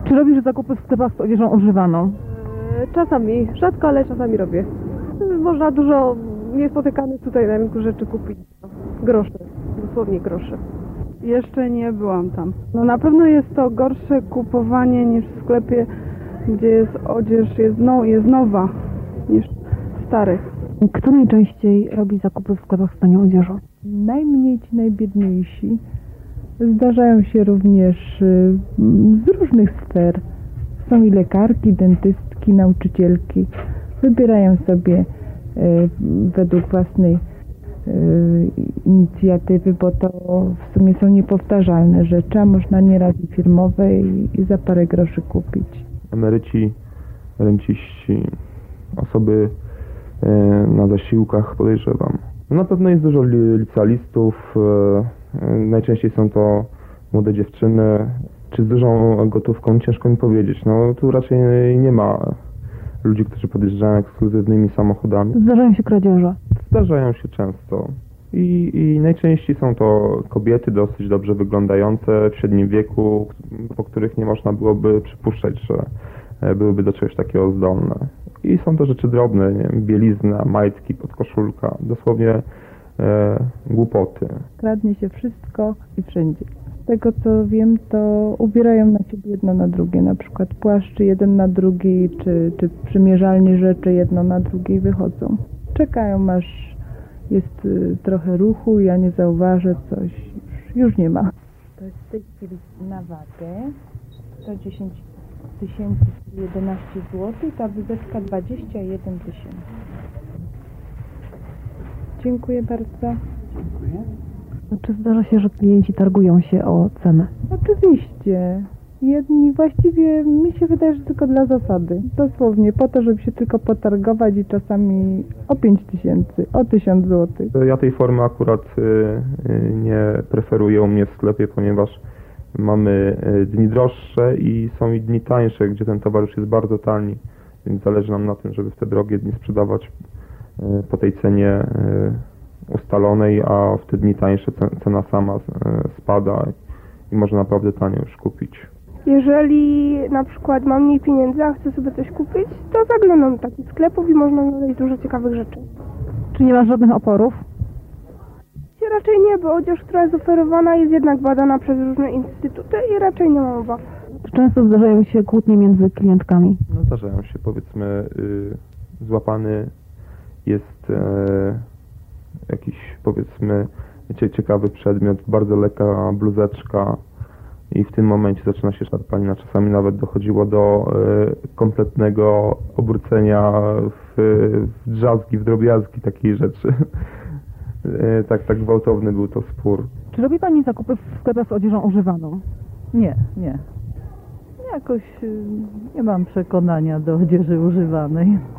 Czy robisz zakupy w sklepach z odzieżą używaną? Czasami, rzadko, ale czasami robię. Można dużo niespotykanych tutaj na rynku rzeczy kupić. Grosze, dosłownie grosze. Jeszcze nie byłam tam. No na pewno jest to gorsze kupowanie niż w sklepie, gdzie jest odzież, jest nowa, niż w starych. Kto najczęściej robi zakupy w sklepach z tanią odzieżą? Najmniej ci najbiedniejsi. Zdarzają się również z różnych sfer. Są i lekarki, dentystki, nauczycielki. Wybierają sobie według własnej inicjatywy, bo to w sumie są niepowtarzalne rzeczy, a można nieraz i firmowe i za parę groszy kupić. Emeryci, renciści, osoby na zasiłkach, podejrzewam. Na pewno jest dużo licealistów, najczęściej są to młode dziewczyny. Czy z dużą gotówką, ciężko mi powiedzieć. No tu raczej nie ma ludzi, którzy podjeżdżają ekskluzywnymi samochodami. Zdarzają się kradzieże. Zdarzają się często. I najczęściej są to kobiety dosyć dobrze wyglądające w średnim wieku, po których nie można byłoby przypuszczać, że byłyby do czegoś takiego zdolne. I są to rzeczy drobne, nie wiem, bielizna, majtki, podkoszulka, dosłownie głupoty. Kradnie się wszystko i wszędzie. Z tego co wiem, to ubierają na siebie jedno na drugie, na przykład płaszczy jeden na drugi, czy przymierzalnie rzeczy jedno na drugie i wychodzą. Czekają aż jest trochę ruchu, ja nie zauważę coś, już nie ma. To jest w tej chwili na wagę 110 11 zł, ta wydeczka 21 tysięcy. Dziękuję bardzo. Czy zdarza się, że klienci targują się o cenę? Oczywiście. Jedni właściwie mi się wydaje, że tylko dla zasady. Dosłownie po to, żeby się tylko potargować i czasami o 5 tysięcy, o 1000 zł. Ja tej formy akurat nie preferuję u mnie w sklepie, ponieważ mamy dni droższe i są i dni tańsze, gdzie ten towar już jest bardzo tani, więc zależy nam na tym, żeby w te drogie dni sprzedawać po tej cenie ustalonej, a w te dni tańsze cena sama spada i można naprawdę tanio już kupić. Jeżeli na przykład mam mniej pieniędzy, a chcę sobie coś kupić, to zaglądam do takich sklepów i można znaleźć dużo ciekawych rzeczy. Czy nie masz żadnych oporów? Raczej nie, bo odzież, która jest oferowana, jest jednak badana przez różne instytuty i raczej nie mam obaw. Czy często zdarzają się kłótnie między klientkami? No, zdarzają się, powiedzmy, złapany jest jakiś, powiedzmy, ciekawy przedmiot, bardzo lekka bluzeczka i w tym momencie zaczyna się szarpanina. Czasami nawet dochodziło do kompletnego obrócenia w drzazgi, w drobiazgi, takiej rzeczy. Tak gwałtowny był to spór. Czy robi Pani zakupy w sklepach z odzieżą używaną? Nie. Jakoś nie mam przekonania do odzieży używanej.